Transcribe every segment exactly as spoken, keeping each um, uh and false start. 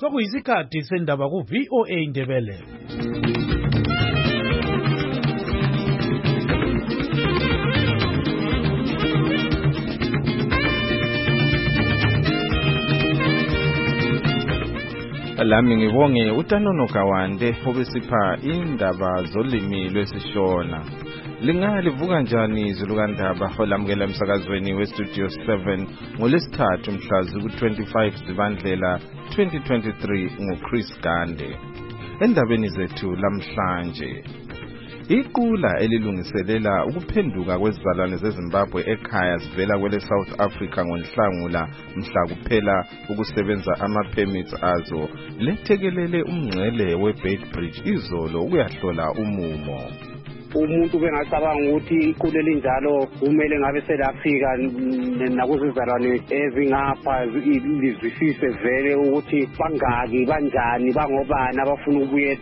Sokuyisikhathi sendaba ku V O A Ndebele. Lami ngibonge uTanono Kawande obesipha indaba zolimi lwesishona. Lingalivuka njani izulu kandaba olamukela emsakazweni weStudio seven ngolesithathu mhla ziku-twenty-five Zibandlela twenty twenty-three nguChris Gande. Endabeni zethu lamhlanje, iqula elilungiselela ukuphenduka kwezizalwane zeZimbabwe ekhaya zivela kwele South Africa ngoNhlangula mhla kuphela ukusebenza ama-permits azo lethekelele umngcele weBeitbridge izolo ukuyahlola umumo. Umuntu bengasabanga ukuthi iqula elinjalo kumele ngabe selafika nakuzizalwane ezingapha lizwisise vele ukuthi bangaki banjani bangobani abafuna ukubuye.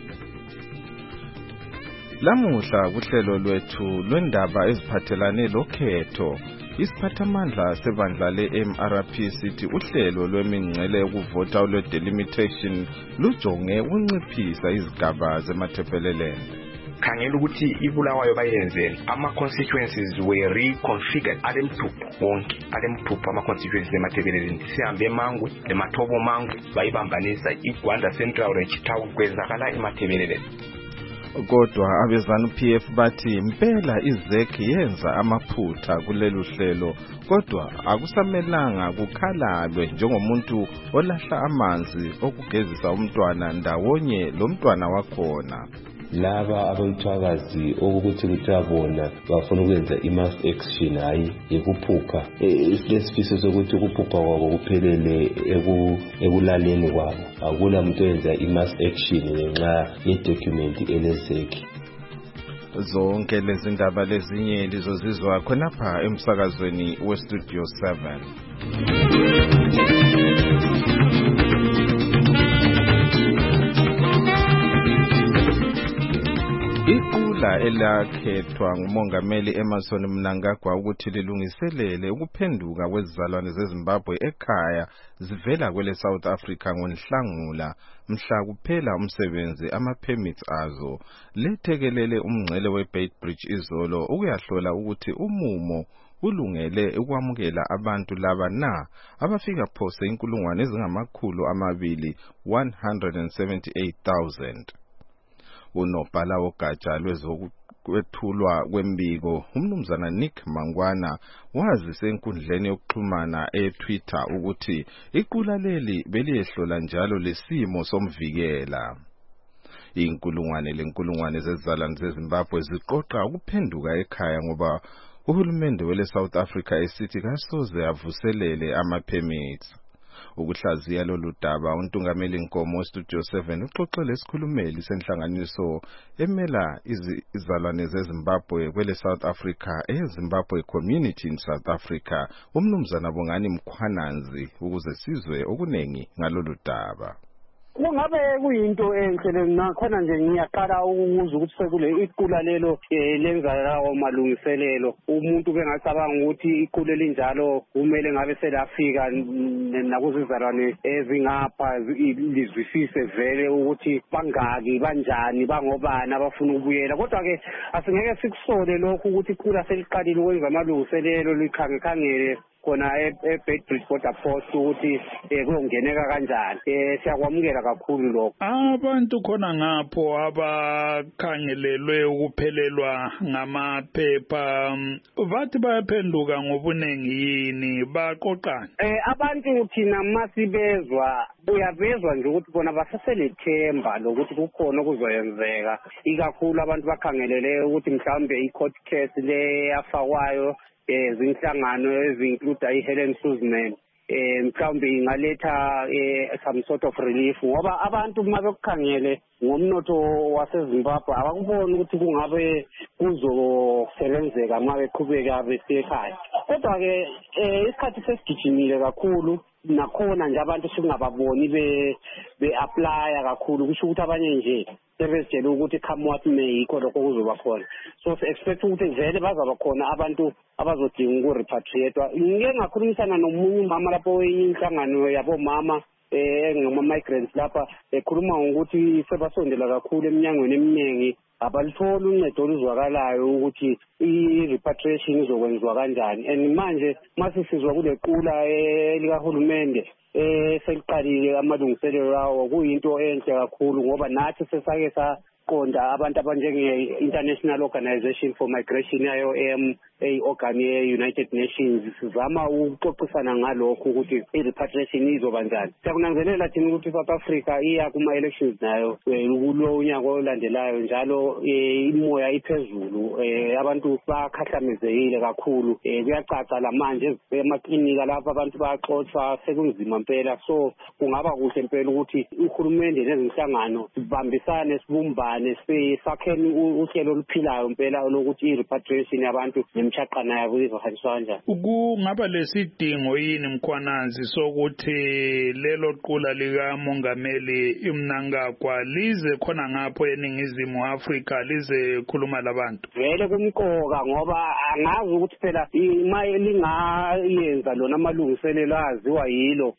Lamuhla kuhlelo lwethu lwendaba eziphathelane lokhetho, isiphathamandla sebandla le-M R P sithi uhlelo lwemingcele yokuvota lwe-delimitation lujonge ukunciphisa izigaba zemathephelelene. Khangela ukuthi ibulawayo bayenzeni ama-constituencies were reconfigured alemthupho wonke alemthupho ama-constituencies emathebeleleni sihambe eMangwe eMathobo Mangwe bayibambanisa iGwanda Central Rechitau kwenzakala emathebeleleni. Kodwa abezanu P F bathi impela iZEC yenza amaphutha kulelu hlelo, kodwa akusamelanga kukhalalwe njengomuntu olahla amanzi okugezisa umntwana ndawonye lo mntwana wakhona. Laba abamthwakazi okuthi kuthiwa bona bafuna ukwenza i-mass action hayi yikuphupha isifiso sokuthi ukuphupha kwabo kuphelele ekulaleni kwabo. Akula muntu oyenza i-mass action ngenxa ye-document elezeki. Zonke lezi ndaba lezinye lizozizwa khonapha emsakazweni weStudio seven. Iqula elakhethwa ngumongameli Emmerson Mnangagwa ukuthi lilungiselele ukuphenduka kwezizalwane zeZimbabwe ekhaya zivela kwele South Africa ngoNhlangula mhla kuphela umsebenzi ama-permits azo lethekelele umngcele weBeitbridge izolo ukuyahlola ukuthi umumo ulungele ukwamukela abantu laba na abafika phose inkulungwane ezingamakhulu amabili one hundred seventy-eight thousand. Unobhala wogatsha lwezokwethulwa kwembiko umnumzana Nick Mangwana wazise enkundleni yokuxhumana eTwitter ukuthi iqula leli beliyehlola njalo lesimo somvikela. Inkulungwane lenkulungwane zezizalwane zeZimbabwe ziqoqa ukuphenduka ekhaya ngoba uhulumende wele South Africa esithi kasoze avuselele ama-permits. Ukuhlaziya lolu daba untungameli Nkomo weStudio seven uxoxele isikhulumeli senhlanganiso emela izizalwane zeZimbabwe kwele South Africa eZimbabwe Community in South Africa umnumzana Bongani Mkhwananzi ukuze sizwe okunengi ngalolu daba. Kungabe kuyinto enhle nakhona nje ngiyaqala ukuzwa ukuthi sekule iqula lelo lenza lawo malungiselelo. Umuntu bengasabanga ukuthi iqula elinjalo kumele ngabe selafika nakuzizalwane ezingapha lizwisise vele ukuthi bangaki banjani bangobani abafuna ukubuyela. Kodwa ke asingeke sikusole lokho ukuthi iqula seliqalile ukwenza amalungiselelo likhangekhangele khona eBeitbridge border post ukuthi kuyongeneka kanjani. Siyakwamukela kakhulu lokho. Abantu khona ngapho abakhangelelwe ukuphelelwa ngamaphepha bathi bayaphenduka ngobunengi yini baqoqana? Eh abantu thina masibezwa uyavezwa nje ukuthi bona basaselethemba lokuthi kukhona okuzoyenzeka, ikakhulu abantu bakhangelele ukuthi mhlawumbe i-court case le yafakwayo ezinhlangano ezinclude iHelen Suzman eh mhlawumbe ingaletha some sort of relief ngoba abantu mabekukhangele ngomnotho waseZimbabwe abakuboni ukuthi kungabe kuzosebenzeka uma beqhubeka besekhaya. Kodwa ke isikhathi sesigijimile kakhulu nakhona nje abantu singababoni be be-apply kakhulu kusho ukuthi abanye nje sebezitshela ukuthi come what may yikho lokho kuzoba khona. So expect ukuthi vele bazaba khona abantu abazodinga ukurepatriate. Ngike ngakhulumisana nomunye umama lapho inhlangano yabomama engama migrants lapha ekhuluma ngokuthi sebasondela kakhulu eminyangweni eminingi abalitholi uncedo oluzwakalayo ukuthi i-repatriation izokwenziwa kanjani. And manje masisizwa kule qula elikahulumende eseliqalile amalungiselelo lawo kuyinto enhle kakhulu ngoba nathi sesake saqonda abantu abanjenge-International Organization for Migration I O M eyi-organ ye-United Nations sizama ukuxoxisana ngalokho ukuthi i-repatriation izoba njani. Siyakunanzelela thina ukuthi South Africa iya kuma-elections nayo kulo unyaka olandelayo njalo imoya iphezulu abantu bakhahlamezekile kakhulu kuyacaca la manje emaklinika lapho abantu bayaxoxwa sekunzima impela so kungaba kuhle impela ukuthi uhulumende nezinhlangano sibambisane sibumbane sakheni uhlelo oluphilayo impela lokuthi i-repatriation yabantu nemshaqana yabo izohanjiswa kanjani. Kungaba lesidingo yini Mkhwanazi sokuthi lelo qula lika Mongameli iMnangagwa lize khona ngapho eningizimu Afrika lize khuluma labantu? Vele kumqoka ngoba angazi ukuthi phela imali lingayenza lona amalungiselelo aziwa yilo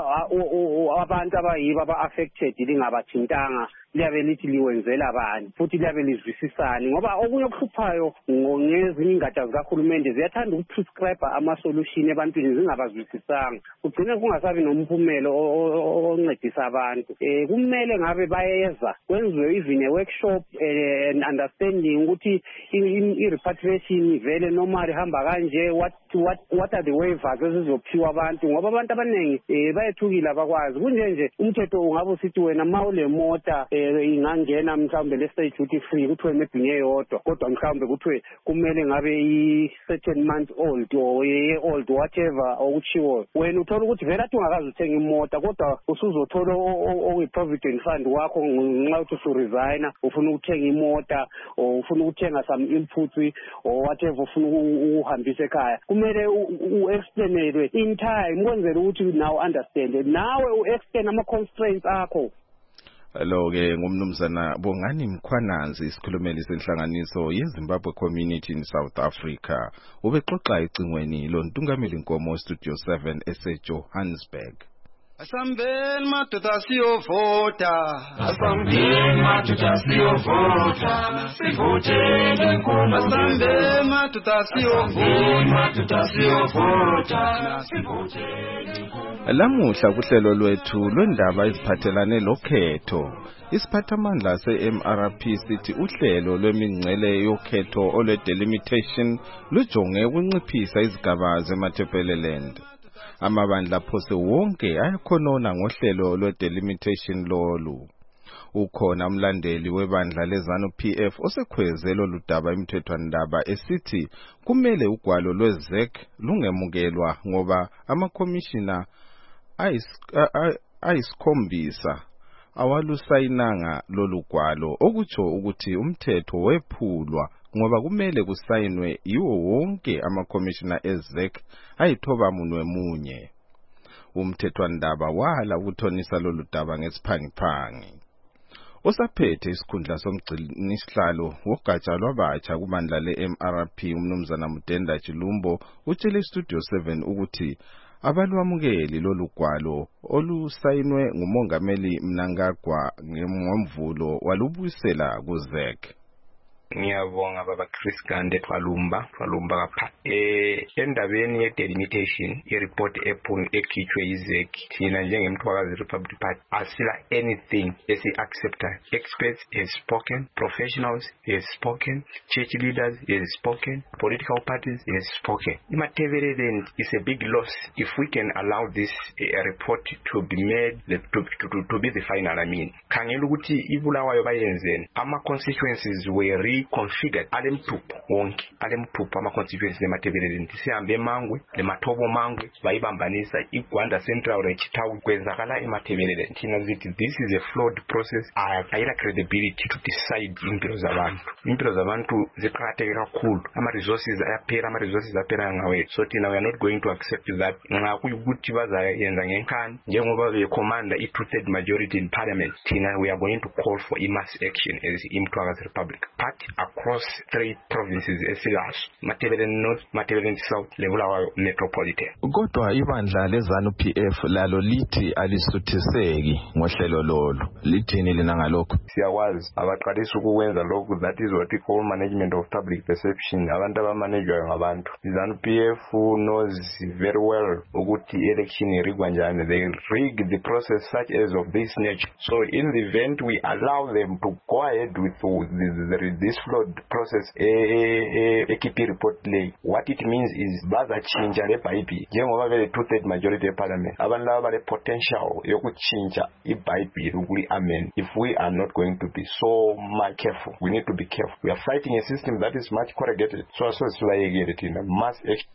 abantu abayiba aba-affected lingabathintanga liyabe lithi liwenzela bani futhi liyabe lizwisisani ngoba okunye okuhluphayo ngezinye ingada zikahulumende ziyathanda ukuprescribe ama-solution ebantwini zingabazwisisanga kugcina kungasabi nomphumelo oncedisa abantu. Um kumele ngabe bayeza kwenziwe even a-workshop and understanding ukuthi i-repatriation vele normal ihamba kanje what what what are the waivers ezizophiwa abantu ngoba abantu abaningi um bayethukile abakwazi kunje nje umthetho ungabe usithi wena ma ule mota ingangena mhlawumbe le-state duty free kuthiwe maybe ngeyodwa kodwa mhlawumbe kuthiwe kumele ngabe i-certain month old or ye-old whatever okutshiwo wena uthola ukuthi vele athi ungakazi uthenga imota kodwa usuzothola okuyi-provident fund wakho ngenxa yokuthi usuresigna ufuna ukuthenga imota or ufuna ukuthenga some inputs or whatever ufuna ukuhambisa ekhaya kumele u-explainelwe in time kwenzela ukuthi now understand nawe u-explain ama-constraints akho. Hello ke ngumnumzana Bongani Mkhwanazi isikhulumeli senhlanganiso yeZimbabwe Community in South Africa ubexoxa ecingweni lo Ntungameli Nkomo Studio seven eseJohannesburg. Asambeni madoda siyovota, asambeni madoda siyovota, sivotele Nkomo. Asambeni madoda siyovota, madoda siyovota, sivotele Nkomo. Lamuhla kuhlelo lwethu lwendaba eziphathelane lokhetho isiphathamandla se-M R P sithi uhlelo lwemingcele yokhetho olwe-delimitation lujonge ukunciphisa izigaba zeMatabeleland. Amabandla aphose wonke ayakhonona ngohlelo lwe-delimitation lolu. Ukhona umlandeli webandla leZANU P F osekhweze lolu daba imthethwandaba esithi kumele ugwalo lwe-Z E C lungemukelwa ngoba amakhomishina ayisikhombisa awalusayinanga lolu gwalo okutsho ukuthi umthetho wephulwa ngoba kumele kusayinwe yiwo wonke amakhomishina e-Z E C ayithoba munwe munye. Umthethwandaba wala ukuthonisa lolu daba ngesiphangiphangi. Osaphethe isikhundla somgcinisihlalo wogatsha lwabatsha kubandla le-M R P umnumzana Mudenda Chilumbo utshele iStudio seven ukuthi abalwamukeli lolu gwalo olusayinwe ngumongameli Mnangagwa ngomvulo walubuyisela ku-Z E C. Ngiyabonga baba Chris Gande Twalumba Twalumba kapha eh endabeni ye delimitation i report ephun ekhithwe yiZ E C thina njengemthwakazi Republic Party asila anything esi accepta. Experts has spoken, professionals has spoken, church leaders has spoken, political parties has spoken. Imatebeleland is a big loss if we can allow this uh, report to be made the, to, to, to, to be the final. I mean khangela ukuthi ibulawayo bayenzeni ama constituencies were configured alemthupho wonke alemthupho ama constituencies eMatabeleland sihambe eMangwe leMathobo Mangwe bayibambanisa iGwanda Central Rechitawu kwenzakala eMatabeleland thina zithi this is a flawed process ayila credibility to decide impilo zabantu impilo zabantu ziqhatheke kakhulu ama resources ayaphela ama resources aphela ngawe so thina we are not going to accept that nxa kuyukuthi bazayenza ngenkani njengoba be commander i two-third majority in parliament thina we are going to call for a mass action as imthwakazi Republic Party across three provinces esilazo, Matabeleland North, Matabeleland South, leBulawayo Metropolitan. Kodwa ibandla leZANU P F lalo lithi alisuthiseki ngohlelo lolu. Lithini lina ngalokho? Siyakwazi abaqalisa ukwenza lokhu, that is what we call management of public perception. Abantu abamanejwayo ngabantu. ZANU P F knows very well ukuthi election irigwa njani. They rig the process such as of this nature. So in the event we allow them to go ahead with this, this flawed process, a K P report lay, what it means is bazachinja le pipe njengoba vele two-third majority parliament abantu laba bale potential yokuchinja iBhayibheli ukuli amen. If we are not going to be so much careful, we need to be careful. We are fighting a system that is much corrugated. So so silayekele thina mass action.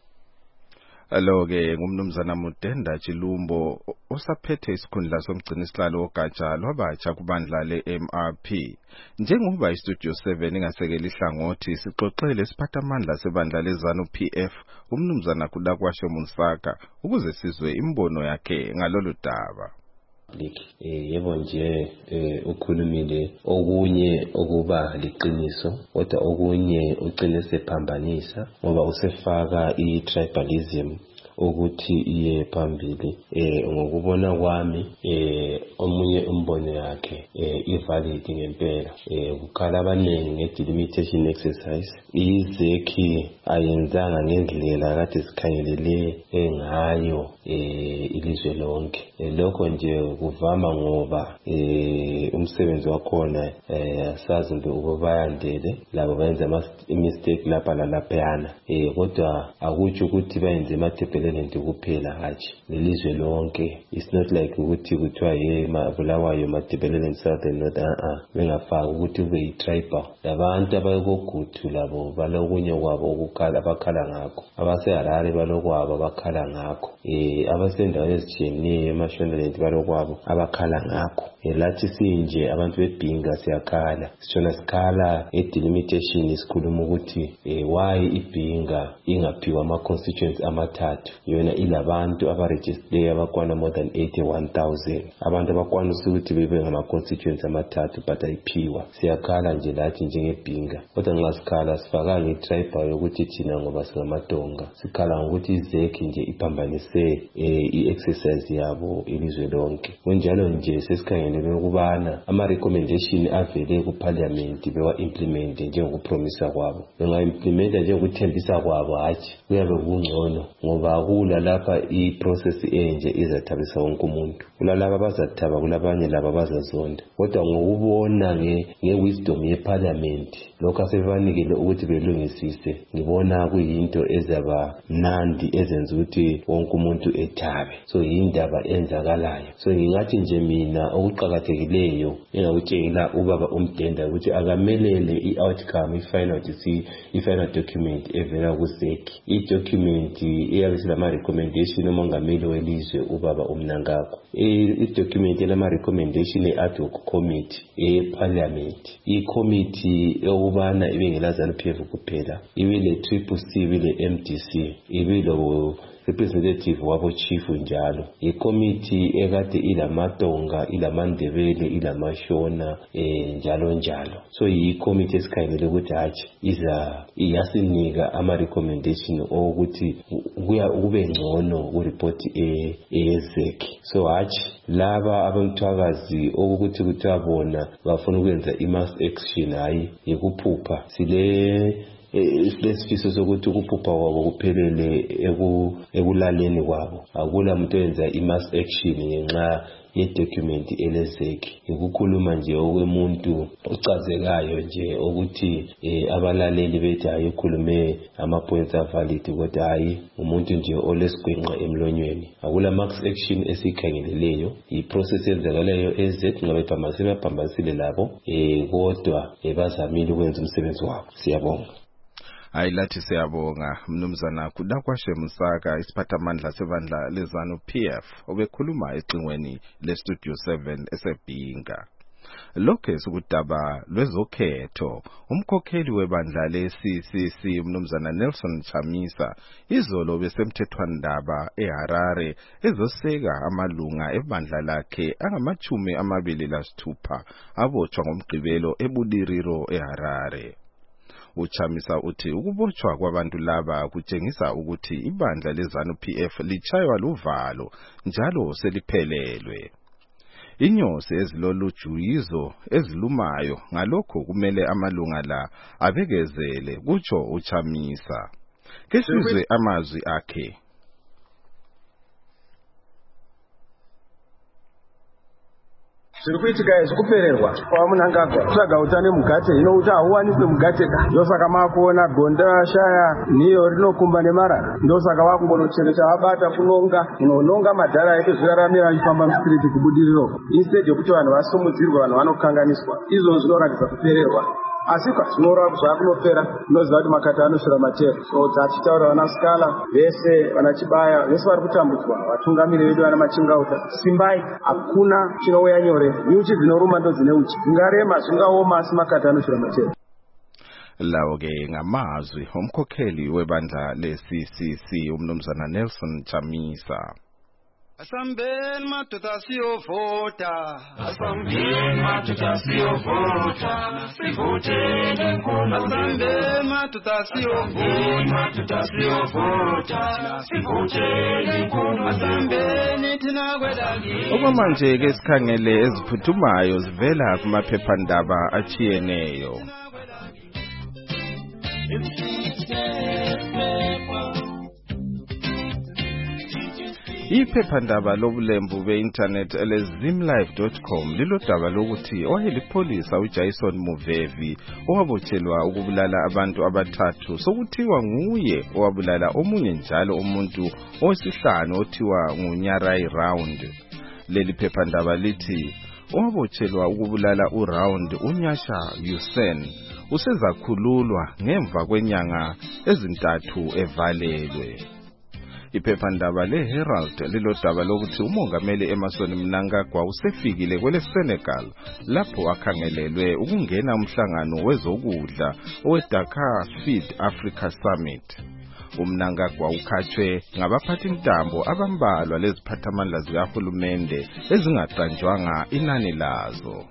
Alo ke ngumnumzana Mudenda Chilumbo osaphethe isikhundla somgcini sihlalo ogatsha lwabatsha kubandla le-M R P. Njengoba iStudio seven ingasekela ihlangothi sixoxele siphathamandla sebandla leZANU P F umnumzana Kudakwashe Munsaka ukuze sizwe imbono yakhe ngalolu daba. Eh yebo nje ukhulumile okunye okuba liqiniso kodwa okunye uqinise phambanisa ngoba usefaka itribalism ukuthi iye phambili eh ngokubona kwami eh omunye umbono yakhe eh ivalid ngempela eh ukhala abaningi ngedelimitation exercise izekhi ayenzanga ngendlela kade sikhangelele engayo eh ilizwe lonke lokho nje kuvama ngoba eh umsebenzi wakhona eh asazi nje ukubayandele labo benza ama mistake lapha lalaphana eh kodwa akuthi ukuthi bayenze amathebelele kuphela haji lelizwe lonke. It's not like ukuthi kuthiwa ye Bulawayo Matabeleland Southern North ah bengafaka ukuthi kube yi-tribal. Labantu abayokuguthu labo balokunye kwabo ukukhala abakhala ngakho, abaseHarare balokwabo abakhala ngakho, eh abasendaweni ezitshiyeneyo eMashonaland balokwabo abakhala ngakho. Lathi sinje abantu beBhinga siyakhala sitshona sikhala edelimitation isikhuluma ukuthi eh why iBhinga ingaphiwa ama constituents amathathu yona ilabantu abaregistered abakwana more than eighty-one thousand abantu abakwanisa ukuthi bebe ngama constituents amathathu but ayiphiwa. Siyakhala nje lathi njengeBhinga kodwa ngasikhala sifaka ngetribal yokuthi thina ngoba singamadonga sikhala ngokuthi izekhi nje iphambanise eh iexercise yabo ilizwe lonke. Kunjalo nje sesikhangele ukubana ama recommendation avele ku parliament bewa implement njengokupromisa kwabo benga implementa njengokuthembisa kwabo hathi kuyabe kungcono ngoba kula lapha iprocess enje izathabisa wonke umuntu. Kulalaba bazathaba kulabanye laba bazazonda kodwa ngokubona nge ngewisdom yeparliament lokho asebanikele ukuthi belungisise ngibona kuyinto ezaba mnandi ezenza ukuthi wonke umuntu ethabe. So yindaba enzakalayo. So ngingathi nje mina okuqhakathekileyo engakutshela ubaba uMdenda ukuthi akamelele i-outcome i-final disi i-final document evela kuZekhi. I-document eyabe silama recommendation umongameli welizwe ubaba uMnangagwa. I-document elama recommendation e-ad hoc committee e-parliament. I-committee eyokubana ibe ngelaZANU P F kuphela. Ibe le triple C ibe le M D C ibe lo representative wabo chief njalo. I-committee ekade ilamatonga ilamandebele ilamashona eh njalo njalo. So i-committee esikhangele ukuthi hathi iza iyasinika ama recommendation ukuthi kuya kube ngcono ku report e ezekhi. So hathi laba abamthwakazi okuthi kuthwabona bafuna ukwenza i-mass action hayi yikuphupha. Sile isifiso sokuthi ukuphupha kwabo kuphelele ekulaleni kwabo. Akula muntu enza i-mass action ngenxa ye-document elezekhi. Ukukhuluma nje okwemuntu ucazekayo nje ukuthi abalaleli bethi ayikhulume ama-points avalid kodwa hayi umuntu nje olesigwenqa emlonyweni. Akula mass action esikhangeleleyo. I-process enzakalayo ezekhi ngabe phambasile baphambasile labo eh kodwa bazamile ukwenza umsebenzi wabo. Siyabonga. Ayilathi siyabonga mnumzana Kudakwashe Munsaka isiphathamandla sebandla leZANU P F obekhuluma ecingweni leStudio seven eseBhinga. Lokho sokudaba lwezokhetho umkhokheli webandla le-C C C mnumzana Nelson Chamisa izolo besemthethwandaba eHarare ezoseka amalunga ebandla lakhe angamachumi amabili lasithupha abotshwa ngomgqibelo eBuliriro eHarare. Uchamisa uthi ukubotshwa kwabantu laba kutshengisa ukuthi ibandla leZANU P F lichaywa luvalo njalo seliphelelwe. Inyosi ezilolujuyizo ezilumayo ngalokho kumele amalunga la abekezele kutsho Uchamisa. Kesizwe amazwi akhe. Zvirikuitika zvikupererwa kwaMunangagwa kutsvaga utano mugate hino uta hauwanikwe mugate ka ndosaka makuona gonda shaya niyo rinokumba nemarara ndosaka vakumbonochereta vabata kunonga unononga madhara eke zviraramira vachifamba musiriti kubudiriro instead yekuti vanhu vasumudzirwa vanhu vanokanganiswa izvo zvinoratidza kupererwa asi zvinoreva zvakunopera unoziva kuti makata anosvira matero so tachitaura vanasikala vese vanachibaya vese vari kutambudzwa vatungamiri vedu vana machingauta simbai hakuna chinouya nyore nyuchi dzinoruma ndo dzine uchi dzingarema zvingaoma asi makata anosvira matero. Lawo ke ngamazwi omkhokheli webandla le-C C C umnumzana Nelson Chamisa. Asambeni madoda siyovota, asambeni madoda siyovota, sivotele nkulu. Asambeni madoda siyovota, siyovota, sivotele nkulu. Asambeni thina kwelali. Okwamanje ke sikhangele eziphuthumayo zivela kumaphephandaba achiyeneyo. Iphephandaba lobulembu be-internet ele-zimlive dot com lilodaba lokuthi owayelipholisa uJason Muvevi owabotshelwa ukubulala abantu abathathu sokuthiwa nguye owabulala omunye njalo umuntu owesihlanu othiwa nguNyarai Round. Leli phephandaba lithi owabotshelwa ukubulala uRound uNyasha Hussein usezakhululwa ngemva kwenyanga ezintathu evalelwe. Iphephandaba le-Herald lilodaba lokuthi umongameli Emmerson Mnangagwa usefikile kwele Senegal lapho akhangelelwe ukungena umhlangano wezokudla owe-Dakar Feed Africa Summit. UMnangagwa ukhatshwe ngabaphathintambo abambalwa leziphathamandla zikahulumende ezingaqanjwanga inani lazo.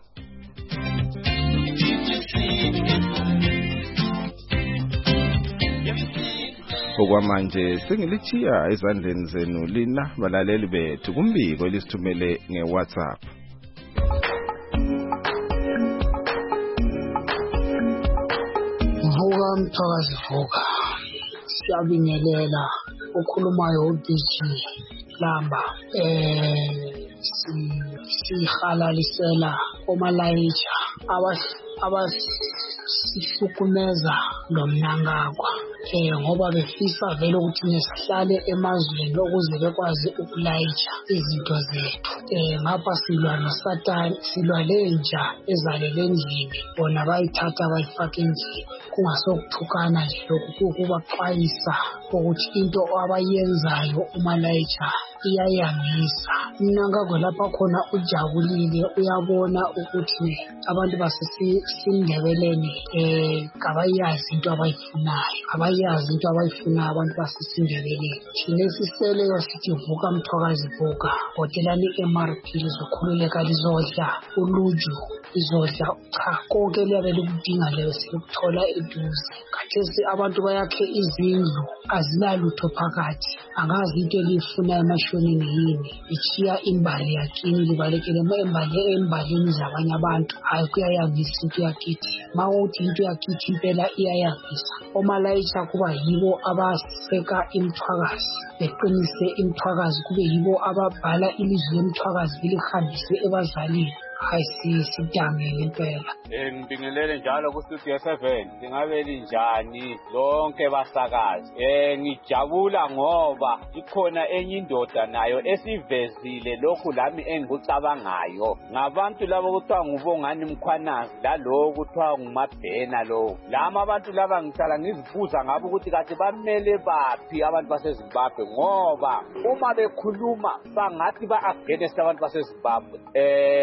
Okwamanje sengilichiya ezandleni zenu lina balaleli bethu kumbiko elisithumele ngeWhatsApp. Vuka Mthwakazi vuka. Siyabingelela okhulumayo uDG Lamba. Eh si sihalalisela omalayitsha abas abas sihlukumeza lomnangagwa eh ngoba befisa vele ukuthi nesihlale emazweni ukuze bekwazi ukulayitsha izinto zethu eh ngapha silwa noSatan silwa lenja ezalele endlini bona bayithatha bayifaka endlini kungasokuthukana nje lokhu kubaxwayisa ukuthi into abayenzayo umalayitsha iyayangisa. Mnangagwa lapha khona ujabulile uyabona ukuthi abantu basesindebeleni eh kabayazi into abayifunayo abayazi into abayifunayo abantu basesindebeleni. Thina siseleyo sithi vuka Mthwakazi vuka hotelani M R P lizokhululeka lizodla uluju izodla cha konke liyabe likudinga leyo sikuthola eduze. Khathesi abantu bayakhe izindlu azinalutho phakathi angazi into elifuna emashonini yini ichiya imbali yakini libalekele embali embalini zabanye abantu hayi kuyayangisa into yakithi mawuthi into yakithi impela iyayangisa. Omalayitsha kuba yibo abaseka imthwakazi beqinise imthwakazi kube yibo ababhala ilizwi lemthwakazi lihambise ebazalini. Hayi sidangele impela. Eh ngibingelele njalo ku Studio seven singabe linjani lonke basakazi. Eh ngijabula ngoba ikhona enye indoda nayo esivezile lokhu lami engikucabangayo. Ngabantu labo kuthiwa ngubongani Mkhwanazi lalo kuthiwa ngumabhena lo. Lama abantu laba ngihlala ngizibuza ngabo ukuthi kathi bamele baphi abantu baseZimbabwe ngoba uma bekhuluma bangathi ba against abantu baseZimbabwe. Eh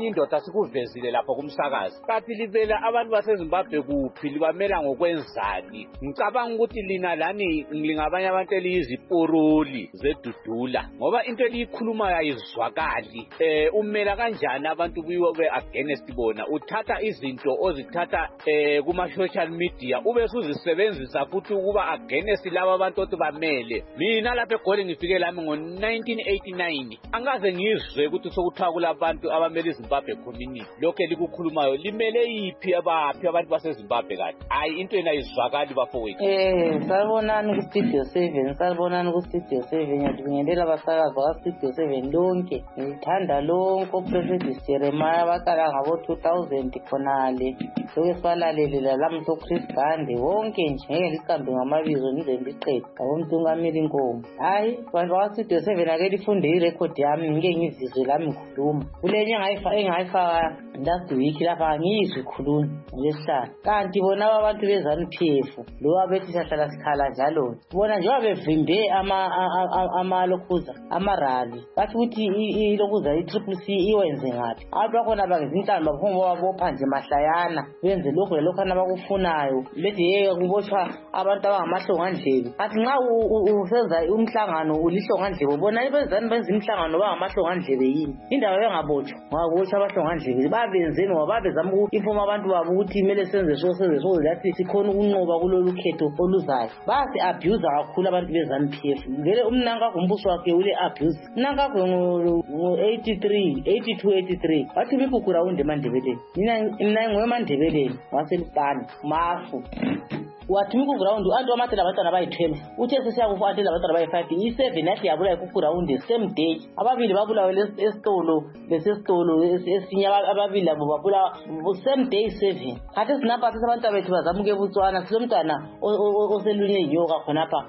enye indoda sikuvezile lapho kumsakazi. Kanti libela abantu baseZimbabwe kuphi, libamela ngokwenzani? Ngicabanga ukuthi lina lani lingabanye abantu eliyizipuruli zedudula, ngoba into eliyikhulumayo ayizwakali. Eh umela kanjani abantu kuyiwe against bona? Uthatha izinto ozithatha eh kuma social media ube usuzisebenzisa futhi ukuba against laba abantu othi bamele. Mina lapha eGoli ngifike lami ngo nineteen eighty-nine. Angaze ngizwe ukuthi sokuthiwa kulabantu abamele iZimbabwe community. Lokho elikukhulumayo limele yiphi abaphi abantu baseZimbabwe kanti? Hayi into enayizwakali bafowethu. Eh salibonani ku Studio seven, salibonani ku Studio seven. Ngiyadingelela abasakazi ba Studio seven lonke. Ngithanda lonke uProfessor Jeremiah baqala ngabo two thousand khonale. Lokho sibalalele lamhla uChris Gandhi wonke nje ngeke liqambe ngamabizo nize ndiqede. Abomthungameli inkomo. Hayi bantu ba Studio seven ake lifunde irecord yami ngeke ngizizwe lami ngikhuluma. Kulenye ngayifa engayifaka last week lapha ngizwe ikhuluma ngesihlala. Kanti bona abantu bezanu P F lo abethi sahlala sikhala njalo. Bona nje bevimbe ama ama lokhuza amarali. Bathi ukuthi ilokuza i-Triple C iwenze ngathi. Abantu bakhona bangezinhlamba baphuma babopha nje mahlayana benze lokho lokho abakufunayo. Bethi yeke kuboshwa abantu abangamahlongandlebe. Athi nxa usenza umhlangano ulihlongandlebe bona ibezani benza imhlangano bangamahlongandlebe yini? Indaba bengabotshwa ngaboshwa abahlongandlebe babenzeni ngoba babezama uku-informa abantu babo ukuthi kumele senze so senze so lathi sikhona ukunqoba kulolu khetho oluzayo. Basi abuse kakhulu abantu bezanu P F. Ngeke umnanga kumbuso wakhe ule abuse. Umnanga ngo eighty-three eighty-two eighty-three wathi mikukura unde eMandebeleni. Mina mina ngoeMandebeleni waselipani mafu. Wathi mikugrawundi antu amathela abantwana bayi-twelve uthe sesiyakufa athela abantwana bayi-five i-seven yathi yabula ikugrawundi same day. Ababili babulawe esitolo besesitolo esinye ababili labo babula same day seven. Khathi sinapha abantu bethu bazamuke eBotswana silomntwana oselunye inyoka khonapha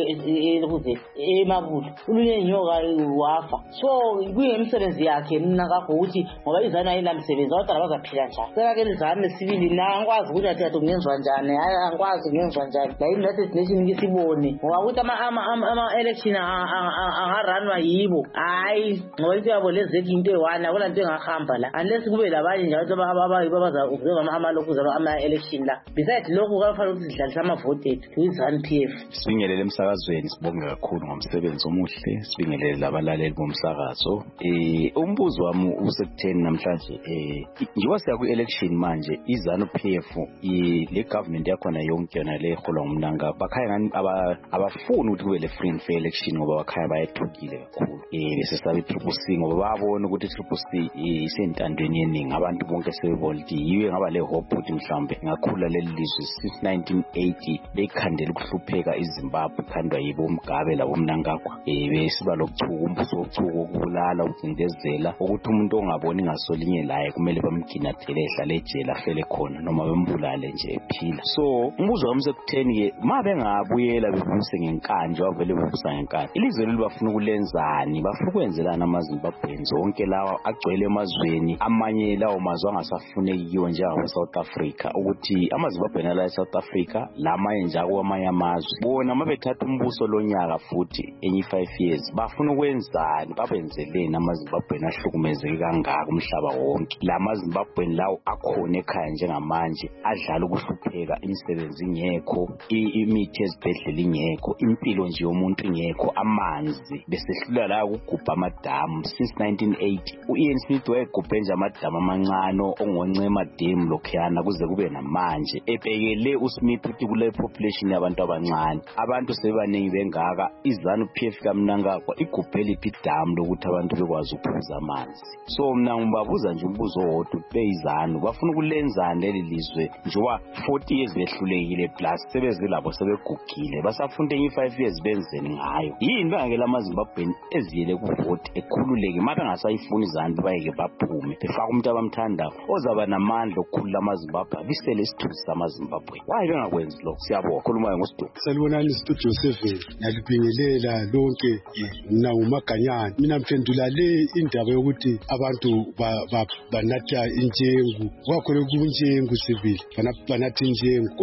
ekuze eMabulu ulunye inyoka wafa. So kuyemsebenzi yakhe mina ngakho ukuthi ngoba izana ayinamsebenzi abantwana bazaphila njani. Seka ke lizame sibili na angikwazi ukuthi athi kungenzwa njani angikwazi ngenzwa njani la United Nations ngisibone ngoba ukuthi ama ama ama election angaranwa yibo. Hayi ngoba into yabo lezeki into eyi-one akula nto engahamba la unless kube labanye nje abantu ababaza ukuzema ama lokhuza ama election la. Besides lokho kufanele ukuthi sidlalise ama vote ethu kwi-ZANU P F. Sibingelele emsakazweni, sibonge kakhulu ngomsebenzi omuhle, sibingelele labalaleli bomsakazo. Eh umbuzo wami usekutheni namhlanje eh njengoba siya ku-election manje i-ZANU P F le government yakhona yonke yona le eholwa ngumnanga bakhaya ngani abafuni ukuthi kube le free and fair election ngoba bakhaya bayethukile kakhulu. Eh bese sabe Triple C ngoba babona ukuthi Triple C isentandweni yeningi abantu bonke sebebolti yiwe ngaba le hope ukuthi mhlambe ngakhula leli lizwe since nineteen eighty bekhandela ukuhlupheka iZimbabwe khandwa yibo umgabe labo mnangagwa. Eh bese balokuthuka umbuso wokuthuka ukubulala ukucindezela ukuthi umuntu ongaboni ngasolinye laye kumele bamginathele ehlale ejele afele khona noma bembulale nje ephila. So umbuzo wami sekutheni ke mabe ngabuyela bebuse ngenkanje wavele bebusa ngenkanje ilizwe leli bafuna ukulenzani bafuna ukwenzelana amaZimbabwe zonke lawa agcwele emazweni amanye lawo mazwe angasafunekiyo njengabo South Africa ukuthi amaZimbabwe nala eSouth Africa lamanye njalo amanye amazwe bona mabethatha umbuso lonyaka futhi enye five years bafuna ukwenzani babenzeleni amaZimbabwe ahlukumezeke kangaka umhlaba wonke lamaZimbabwe lawo akhona ekhaya njengamanje adlala ukuhlupheka imisebenzi ingekho imithi ezibhedlela ingekho impilo nje yomuntu ingekho amanzi besehlula la ukugubha amadamu since nineteen eighty uIan Smith wayegubhe nje amadamu amancane ongoncema dam lokhuyana kuze kube namanje ebhekele uSmith ukuthi kule population yabantu abancane abantu sebaningi bengaka iZANU P F kaMnangagwa igubhele idamu lokuthi abantu bekwazi ukuphuza amanzi. So mina ngibabuza nje umbuzo wodwa beyiZANU bafuna ukulenzani leli lizwe njoba forty years behlulekile plus sebezilabo sebegugile basafunde enye five years benzeni ngayo yini bangela amaZimbabwe eziyele kuvote ekhululeke mabe ngasayifuni iZANU bayeke baphume befaka umuntu abamthanda ozaba namandla okukhulula amaZimbabwe bisele isithuthi samaZimbabwe waye bengakwenzi lokho. Siyabonga khuluma ngoStudio. Salibonani Studio seven nalibingelela lonke mina uMaganyana mina mphendula le indaba yokuthi abantu banatha injengu kwakhona kunjengu sivile banatha injengu kodwa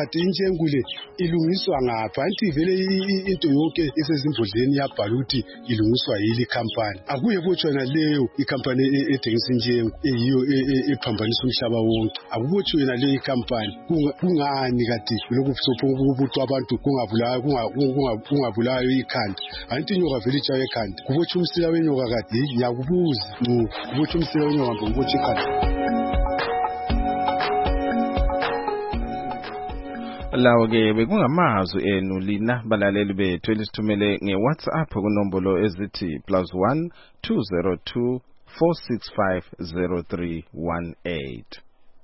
kanti injengule ilungiswa ngapha anti vele into yonke esezimbodleni yabhala ukuthi ilungiswa yili company akuye botshwa naleyo icompany ethengisa injengo eyiyo ephambanisa umhlaba wonke akubotshwe naleyo icompany kungani kati lokusophunga ukuthi abantu kungabulayo kungabulayo ikhanda anti inyoka vele itshaye ekhanda kubotshwa umsila wenyoka kati ngiyakubuza kubotshwa umsila wenyoka ngibotshwa ikhanda. Lawo ke bekungamazwi enu lina balaleli bethu elisithumele ngeWhatsApp kunombolo ezithi plus one two zero two four six five zero three one eight.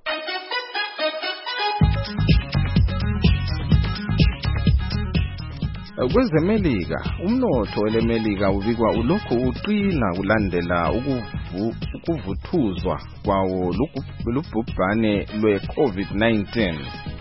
Kwezemelika umnotho welemelika ubikwa ulokhu uqina kulandela ukuvuthuzwa kwawo lubhubhane lwe-COVID nineteen.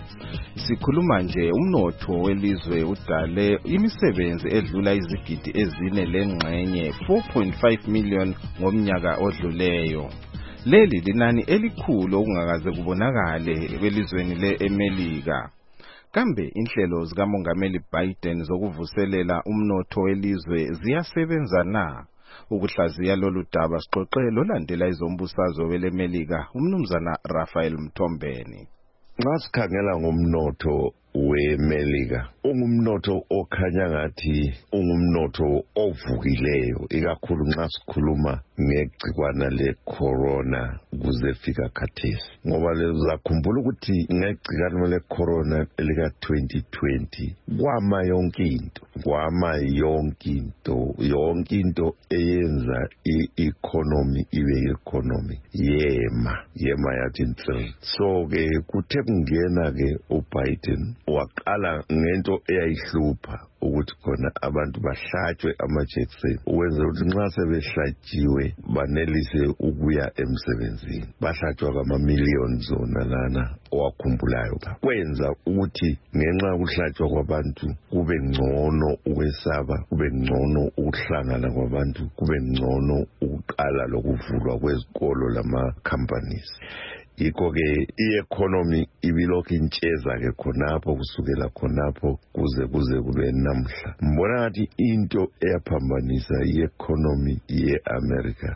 Sikhuluma nje umnotho welizwe udale imisebenzi edlula izigidi ezine lengxenye four point five million ngomnyaka odluleyo. Leli linani elikhulu okungakaze kubonakale kwelizweni leAmelika. Kambe inhlelo zikaMongameli Biden zokuvuselela umnotho welizwe ziyasebenza na? Ukuhlaziya lolu daba sixoxe lolandela izombusazwe welemelika umnumzana Raphael Mthombeni. Nxa sikhangela ngomnotho weMelika ungumnotho okhanya ngathi ungumnotho ovukileyo ikakhulu nxa sikhuluma ngegcikwana le-corona kuze fika khathesi ngoba lezakhumbula ukuthi ngegcikwana le-corona elika twenty twenty kwama yonke into kwama yonke into yonke into eyenza i-economy ibe i-economy yema yema yathi ntsini so ke kuthe kungena ke uBiden waqala ngento eyayihlupha ukuthi khona abantu bahlatshwe amajekiseni ukwenzela ukuthi nxa sebehlatshiwe banelise ukuya emsebenzini bahlatshwa kwamamiliyoni zona lana owakhumbulayo kwenza ukuthi ngenxa yokuhlatshwa kwabantu kube ngcono ukwesaba kube ngcono ukuhlangana kwabantu kube ngcono ukuqala lokuvulwa kwezikolo lama companies. Yikho ke i-economy ibilokhu intsheza ke khonapho kusukela khonapho kuze kuze kube namhla. Mbona ngathi into eyaphambanisa i-economy ye-America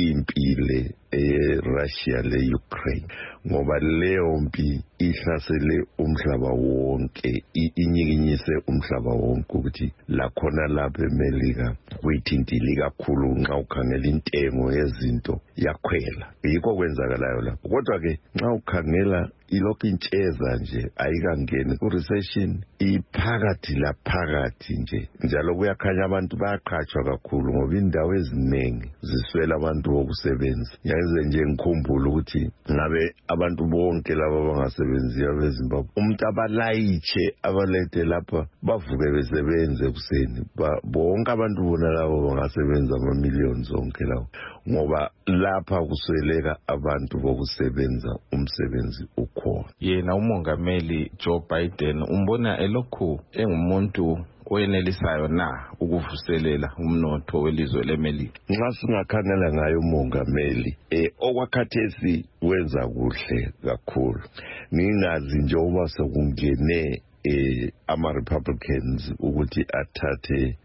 yimpile e-Russia le-Ukraine ngoba leyo mpi ihlasele umhlaba wonke inyikinyise umhlaba wonke ukuthi lakhona lapha eMelika kuyithintile kakhulu nxa ukhangela intengo yezinto yakhwela yikho kwenzakalayo lapho kodwa ke nxa ukhangela ilokhu intsheza nje ayikangeni ku-recession iphakathi laphakathi nje njalo kuyakhanya abantu bayaqhatshwa kakhulu ngoba indawo eziningi ziswela abantu bokusebenza yaze nje ngikhumbula ukuthi ngabe abantu bonke laba bangasebenziyo beZimbabwe umuntu abalayitshe abalethe lapha bavuke besebenze ekuseni bonke abantu bona labo bangasebenza amamiliyoni zonke lawo ngoba lapha kusweleka abantu bokusebenza umsebenzi ukhona. Yena umongameli Joe Biden umbona elokhu engumuntu oyenelisayo na ukuvuselela umnotho welizwe leMelika? Nxa singakhangela ngayo umongameli eh okwakhathesi wenza kuhle kakhulu ngingazi nje uba sekungene eh ama Republicans ukuthi athathe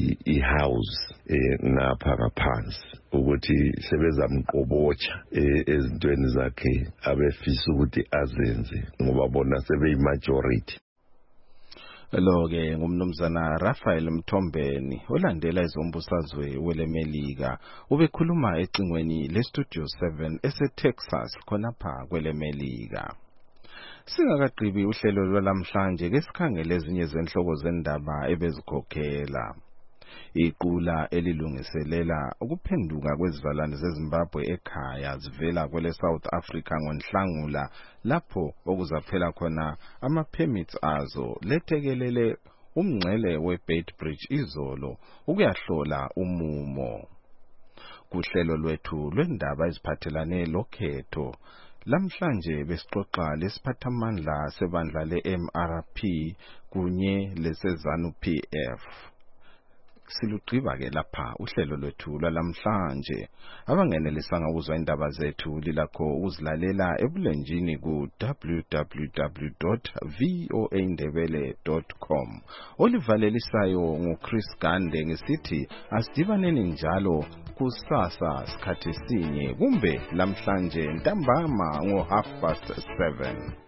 i-house eh ngapha ngaphansi ukuthi sebezamqobotsha ezintweni zakhe abefisa ukuthi azenze ngoba bona sebeyi-majority. Lo ke ngumnumzana Raphael Mthombeni olandela izombusazwe welemelika ubekhuluma ecingweni le-Studio seven ese-Texas khonapha kwelemelika. Singakaqhibi uhlelo lwalamhlanje ke sikhangele ezinye zenhloko zendaba ebezikhokhela. Iqula elilungiselela ukuphenduka kwezivalane zeZimbabwe ekhaya zivela kwele South Africa ngoNhlangula lapho okuzaphela khona ama permits azo lethekelele umngcele weBeitbridge izolo ukuyahlola umumo. Kuhlelo lwethu lwendaba eziphathelane lokhetho lamhlanje besixoxa lesiphathamandla sebandla le-M R P kunye leseZANU P F. silugqiba ke lapha uhlelo lwethu lwalamhlanje. Abangenelisanga ukuzwa indaba zethu lilakho uzilalela ebulenjini ku w w w dot v o a ndebele dot com. Olivalelisayo nguChris Gande ngesithi asidibaneni njalo kusasa sikhathi sinye kumbe lamhlanje ntambama ngo half past seven.